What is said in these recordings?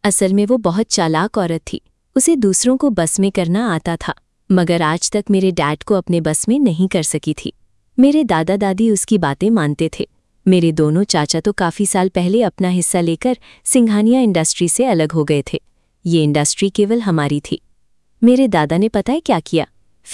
असल में वो बहुत चालाक औरत थी। उसे दूसरों को बस में करना आता था, मगर आज तक मेरे डैड को अपने बस में नहीं कर सकी थी। मेरे दादा दादी उसकी बातें मानते थे। मेरे दोनों चाचा तो काफ़ी साल पहले अपना हिस्सा लेकर सिंघानिया इंडस्ट्री से अलग हो गए थे। ये इंडस्ट्री केवल हमारी थी। मेरे दादा ने पता है क्या किया?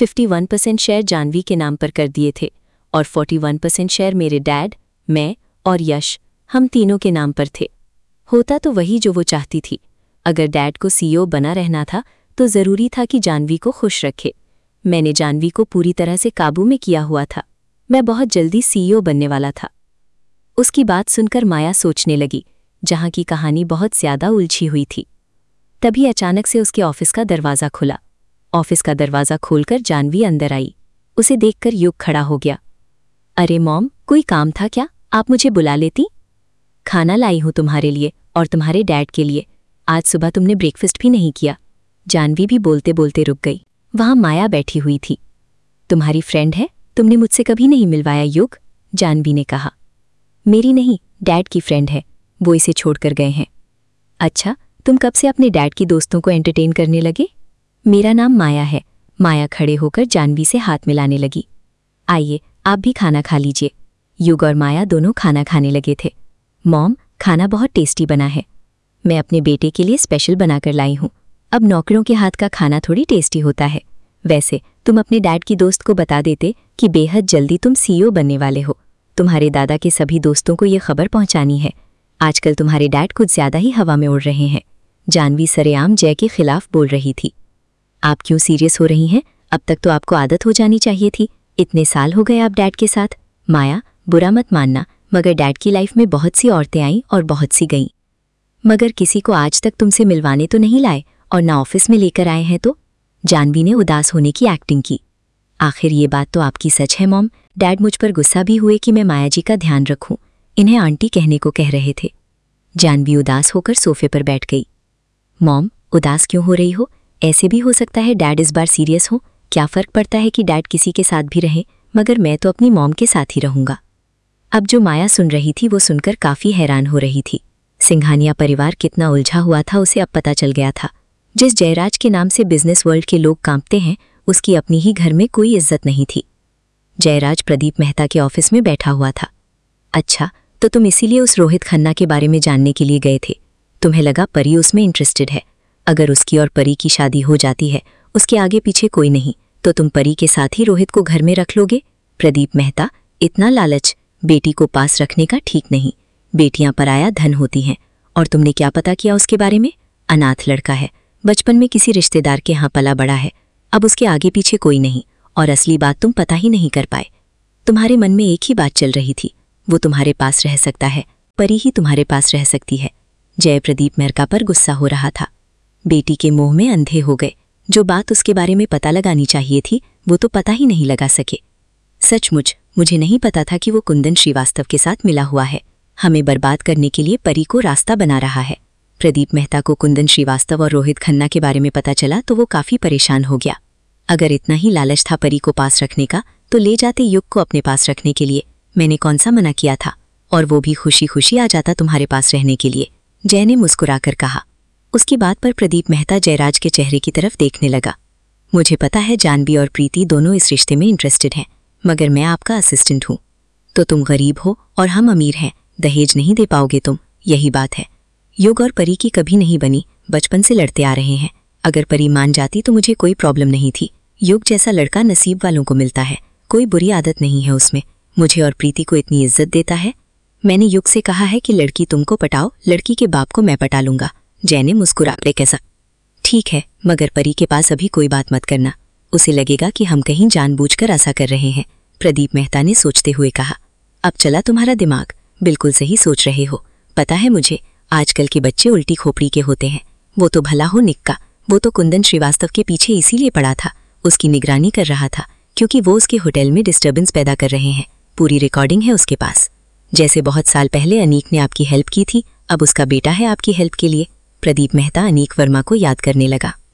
51% शेयर जानवी के नाम पर कर दिए थे और 41% शेयर मेरे डैड, मैं और यश, हम तीनों के नाम पर थे। होता तो वही जो वो चाहती थी। अगर डैड को सीईओ बना रहना था तो ज़रूरी था कि जानवी को खुश रखे। मैंने जानवी को पूरी तरह से काबू में किया हुआ था। मैं बहुत जल्दी सीईओ बनने वाला था। उसकी बात सुनकर माया सोचने लगी, जहाँ की कहानी बहुत ज़्यादा उलझी हुई थी। तभी अचानक से उसके ऑफिस का दरवाज़ा खुला। ऑफिस का दरवाज़ा खोलकर जानवी अंदर आई। उसे देखकर युग खड़ा हो गया। अरे मॉम, कोई काम था क्या? आप मुझे बुला लेती। खाना लाई हूँ तुम्हारे लिए और तुम्हारे डैड के लिए। आज सुबह तुमने ब्रेकफास्ट भी नहीं किया। जानवी भी बोलते बोलते रुक गई। वहाँ माया बैठी हुई थी। तुम्हारी फ्रेंड है, तुमने मुझसे कभी नहीं मिलवाया युग, जानवी ने कहा। मेरी नहीं, डैड की फ्रेंड है, वो इसे छोड़कर गए हैं। अच्छा, तुम कब से अपने डैड की दोस्तों को एंटरटेन करने लगे? मेरा नाम माया है। माया खड़े होकर जानवी से हाथ मिलाने लगी। आइए, आप भी खाना खा लीजिए। युग और माया दोनों खाना खाने लगे थे। मॉम, खाना बहुत टेस्टी बना है। मैं अपने बेटे के लिए स्पेशल बनाकर लाई हूँ। अब नौकरों के हाथ का खाना थोड़ी टेस्टी होता है। वैसे तुम अपने डैड की दोस्त को बता देते कि बेहद जल्दी तुम सीईओ बनने वाले हो। तुम्हारे दादा के सभी दोस्तों को ये खबर पहुंचानी है। आजकल तुम्हारे डैड कुछ ज़्यादा ही हवा में उड़ रहे हैं। जानवी सरेआम जय के खिलाफ बोल रही थी। आप क्यों सीरियस हो रही हैं? अब तक तो आपको आदत हो जानी चाहिए थी। इतने साल हो गए आप डैड के साथ। माया, बुरा मत मानना, मगर डैड की लाइफ में बहुत सी औरतें आईं और बहुत सी गईं, मगर किसी को आज तक तुमसे मिलवाने तो नहीं लाए और ना ऑफिस में लेकर आए हैं तो। जानवी ने उदास होने की एक्टिंग की। आखिर ये बात तो आपकी सच है मॉम। डैड मुझ पर गुस्सा भी हुए कि मैं माया जी का ध्यान रखूं। इन्हें आंटी कहने को कह रहे थे। जानवी उदास होकर सोफे पर बैठ गई। मॉम, उदास क्यों हो रही हो? ऐसे भी हो सकता है डैड इस बार सीरियस हो। क्या फ़र्क पड़ता है कि डैड किसी के साथ भी रहे, मगर मैं तो अपनी मॉम के साथ ही रहूँगा। अब जो माया सुन रही थी वो सुनकर काफ़ी हैरान हो रही थी। सिंघानिया परिवार कितना उलझा हुआ था उसे अब पता चल गया था। जिस जयराज के नाम से बिजनेस वर्ल्ड के लोग कांपते हैं, उसकी अपनी ही घर में कोई इज्जत नहीं थी। जयराज प्रदीप मेहता के ऑफिस में बैठा हुआ था। अच्छा, तो तुम इसीलिए उस रोहित खन्ना के बारे में जानने के लिए गए थे? तुम्हें लगा परी उसमें इंटरेस्टेड है। अगर उसकी और परी की शादी हो जाती है, उसके आगे पीछे कोई नहीं, तो तुम परी के साथ ही रोहित को घर में रख लोगे? प्रदीप मेहता, इतना लालच बेटी को पास रखने का ठीक नहीं। बेटियां पराया धन होती हैं। और तुमने क्या पता किया उसके बारे में? अनाथ लड़का है, बचपन में किसी रिश्तेदार के यहाँ पला बड़ा है। अब उसके आगे पीछे कोई नहीं, और असली बात तुम पता ही नहीं कर पाए। तुम्हारे मन में एक ही बात चल रही थी, वो तुम्हारे पास रह सकता है, परी ही तुम्हारे पास रह सकती है। जय प्रदीप मेहता पर गुस्सा हो रहा था। बेटी के मोह में अंधे हो गए। जो बात उसके बारे में पता लगानी चाहिए थी वो तो पता ही नहीं लगा सके। सचमुच मुझे नहीं पता था कि वो कुंदन श्रीवास्तव के साथ मिला हुआ है। हमें बर्बाद करने के लिए परी को रास्ता बना रहा है। प्रदीप मेहता को कुंदन श्रीवास्तव और रोहित खन्ना के बारे में पता चला तो वो काफ़ी परेशान हो गया। अगर इतना ही लालच था परी को पास रखने का तो ले जाते युग को अपने पास रखने के लिए। मैंने कौन सा मना किया था? और वो भी खुशी खुशी आ जाता तुम्हारे पास रहने के लिए, जय ने मुस्कुराकर कहा। उसकी बात पर प्रदीप मेहता जयराज के चेहरे की तरफ देखने लगा। मुझे पता है जानवी और प्रीति दोनों इस रिश्ते में इंटरेस्टेड हैं, मगर मैं आपका असिस्टेंट हूँ। तो तुम गरीब हो और हम अमीर हैं, दहेज नहीं दे पाओगे तुम, यही बात है। युग और परी की कभी नहीं बनी, बचपन से लड़ते आ रहे हैं। अगर परी मान जाती तो मुझे कोई प्रॉब्लम नहीं थी। युग जैसा लड़का नसीब वालों को मिलता है, कोई बुरी आदत नहीं है उसमें। मुझे और प्रीति को इतनी इज्जत देता है। मैंने युग से कहा है कि लड़की तुमको पटाओ, लड़की के बाप को मैं पटा लूंगा। जय ने मुस्कुराकर कैसा, ठीक है, मगर परी के पास अभी कोई बात मत करना, उसे लगेगा कि हम कहीं जानबूझकर ऐसा कर रहे हैं। प्रदीप मेहता ने सोचते हुए कहा। अब चला तुम्हारा दिमाग, बिल्कुल सही सोच रहे हो। पता है मुझे, आजकल के बच्चे उल्टी खोपड़ी के होते हैं। वो तो भला हो निक्का, वो तो कुंदन श्रीवास्तव के पीछे इसीलिए पड़ा था, उसकी निगरानी कर रहा था, क्योंकि वो उसके होटल में डिस्टर्बेंस पैदा कर रहे हैं। पूरी रिकॉर्डिंग है उसके पास। जैसे बहुत साल पहले अनीक ने आपकी हेल्प की थी, अब उसका बेटा है आपकी हेल्प के लिए। प्रदीप मेहता अनीक वर्मा को याद करने लगा।